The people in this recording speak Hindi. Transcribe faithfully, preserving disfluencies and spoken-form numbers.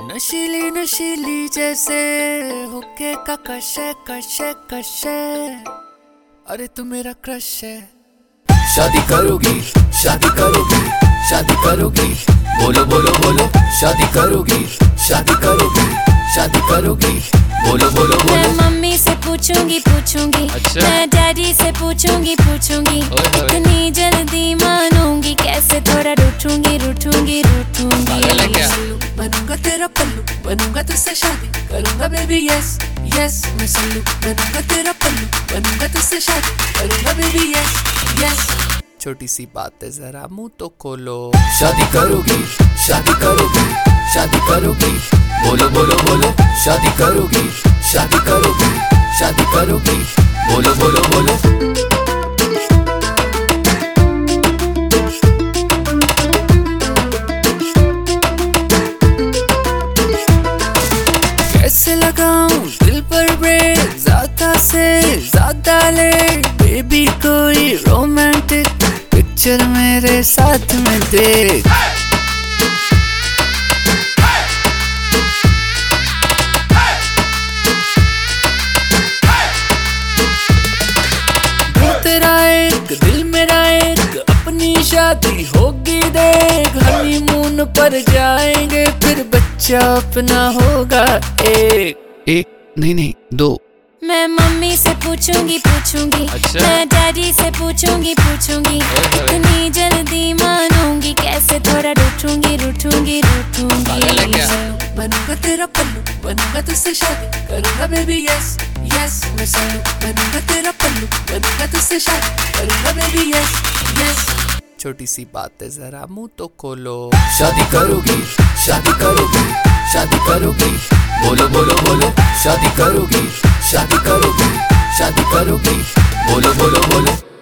नशीली नशीली जैसे हुक्के का कशे कशे कशे, अरे तू मेरा क्रश है। शादी करोगी शादी करोगी शादी करोगी, बोलो बोलो बोलो शादी करोगी शादी करोगी शादी करोगी, बोलो बोलो बोलो। मैं मम्मी से पूछूंगी पूछूंगी अच्छा? मैं डैडी से पूछूंगी पूछूंगी इतनी जल्दी मानूंगी कैसे, थोड़ा रूठूंगी रूठूंगी रूठूंगी। बनूंगा तेरा पल्लू, बनूंगा तुझसे शादी करूंगा बेबी, यस यस मैं सल्लू। बनूंगा तेरा पल्लू, बनूंगा तुझसे शादी करूंगा बेबी, यस यस। छोटी सी बात है जरा मुंह तो खोलो। शादी करोगी शादी करोगी शादी करोगी, बोलो बोलो बोलो शादी करोगी शादी करोगी शादी करोगी, बोलो बोलो बोलो। कैसे लगाऊं दिल पर ब्रेक, ज्यादा से ज्यादा ले बेबी, कोई रोमांटिक पिक्चर मेरे साथ में देख। तेरा एक दिल मेरा एक, अपनी शादी होगी देख। हनीमून पर जाएंगे फिर बच्चा अपना होगा एक। एक नहीं नहीं दो। मैं मम्मी से पूछूंगी पूछूंगी अच्छा? मैं डैडी से पूछूंगी पूछूंगी इतनी जल्दी मानूंगी कैसे, थोड़ा रूठूंगी रूठूंगी पागल है रूठूंगी। क्या? बनूंगा तेरा पल्लू, बनूंगा तुझसे शादी करूंगा बेबी, यस यस मैं सल्लू। बनूंगा तेरा पल्लू, बनूंगा तुझसे शादी करूंगा बेबी, यस यस। छोटी सी बात है जरा मुंह तो खोलो। शादी करोगी शादी करोगी शादी करोगी, बोलो बोलो बोलो शादी करोगी शादी करोगी शादी करोगी, बोलो बोलो बोलो।